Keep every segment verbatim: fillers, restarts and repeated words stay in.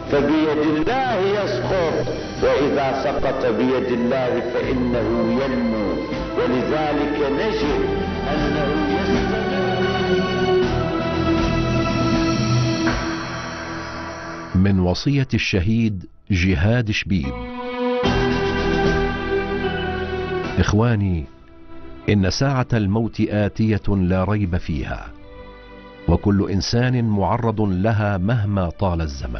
فبيد الله يسقط، وإذا سقط بيد الله فإنه ينمو. ولذلك نجد أنه يستمر. من وصية الشهيد جهاد شبيب. إخواني، إن ساعة الموت آتية لا ريب فيها، وكل إنسان معرض لها مهما طال الزمن.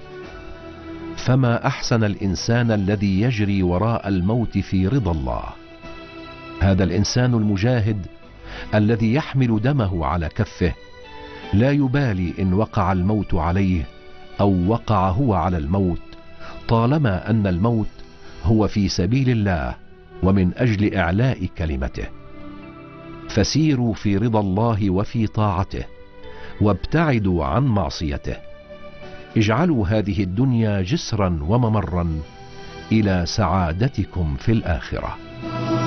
فما أحسن الإنسان الذي يجري وراء الموت في رضا الله. هذا الإنسان المجاهد الذي يحمل دمه على كفه، لا يبالي إن وقع الموت عليه أو وقع هو على الموت، طالما أن الموت هو في سبيل الله ومن أجل إعلاء كلمته. فسيروا في رضا الله وفي طاعته، وابتعدوا عن معصيته. اجعلوا هذه الدنيا جسرا وممرا إلى سعادتكم في الآخرة.